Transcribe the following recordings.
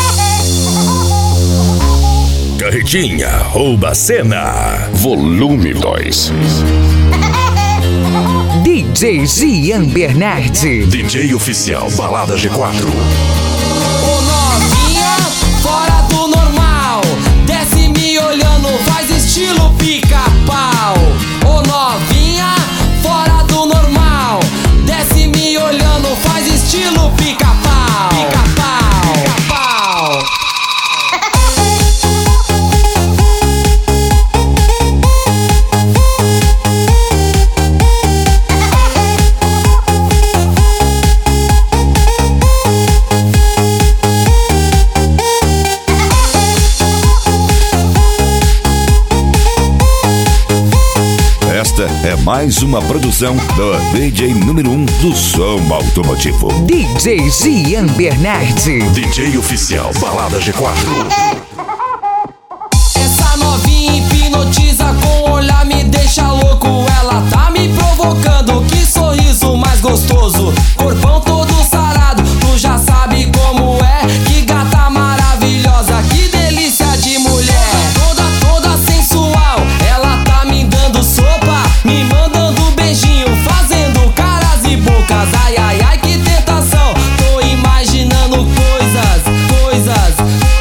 Carretinha rouba a cena. Volume 2. DJ Gian Bernardi. DJ oficial Balada G4. Ô novinha, fora do normal, desce me olhando, faz estilo pica-pau. Ô novinha, fora do normal, desce me olhando, faz estilo pica-pau. Pica-pau, pica-pau. Esta é mais uma produção do DJ número 1 do som automotivo. DJ Gian Bernardi. DJ oficial Balada G4. Essa novinha hipnotiza com o olhar, me deixa louco. Ela tá me provocando, que sorriso mais gostoso. Corpão todo sarado, tu já sabe como é. Que gata maravilhosa, que delícia de mulher. Toda sensual, ela tá me dando sopa, me mandando beijinho, fazendo caras e bocas. Ai, ai, ai, que tentação. Tô imaginando coisas.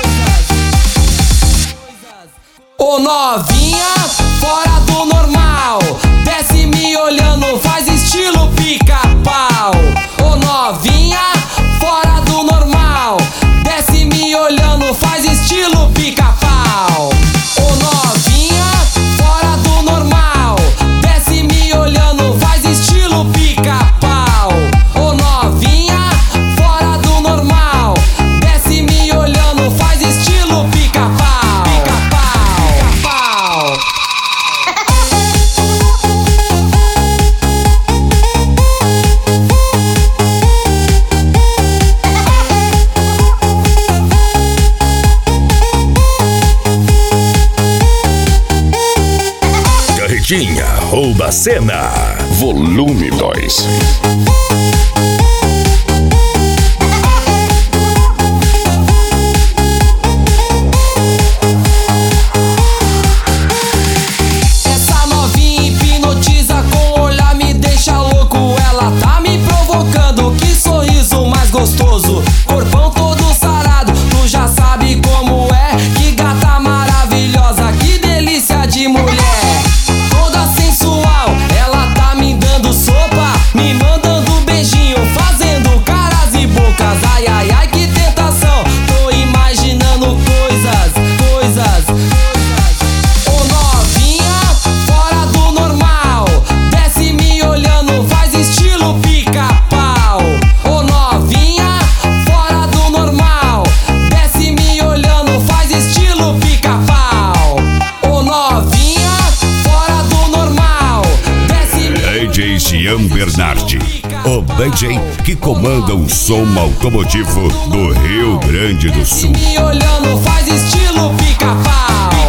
Ô novinha, fora do normal, desce me olhando, faz estilo pica-pau. Ô novinha, fora do normal, desce me olhando, faz estilo pica-pau. Ô novinha, fora do normal, desce me olhando, faz estilo pica-pau. Ô novinha, fora do normal, desce me olhando, faz estilo pica-pau. Pica-pau. Carretinha rouba a cena. Volume 2. Essa novinha hipnotiza com o olhar, me deixa louco. Ela tá me provocando, que sorriso mais gostoso. Corpão todo sarado, tu já sabe como é. Que gata maravilhosa, que delícia de mulher. Toda sensual, ela tá me dando sopa, me mandando beijinho, fazendo caras e bocas. Ai, ai, ai, que tentação. Tô imaginando coisas. Ô novinha, fora do normal, desce me olhando, faz estilo pica-pau. Ô novinha, fora do normal, desce me olhando, faz estilo pica-pau. Ô novinha, fora do normal, desce me DJ Gian Bernardi, o DJ que comanda o som automotivo do Rio Grande do Sul. me olhando, faz estilo pica-pau.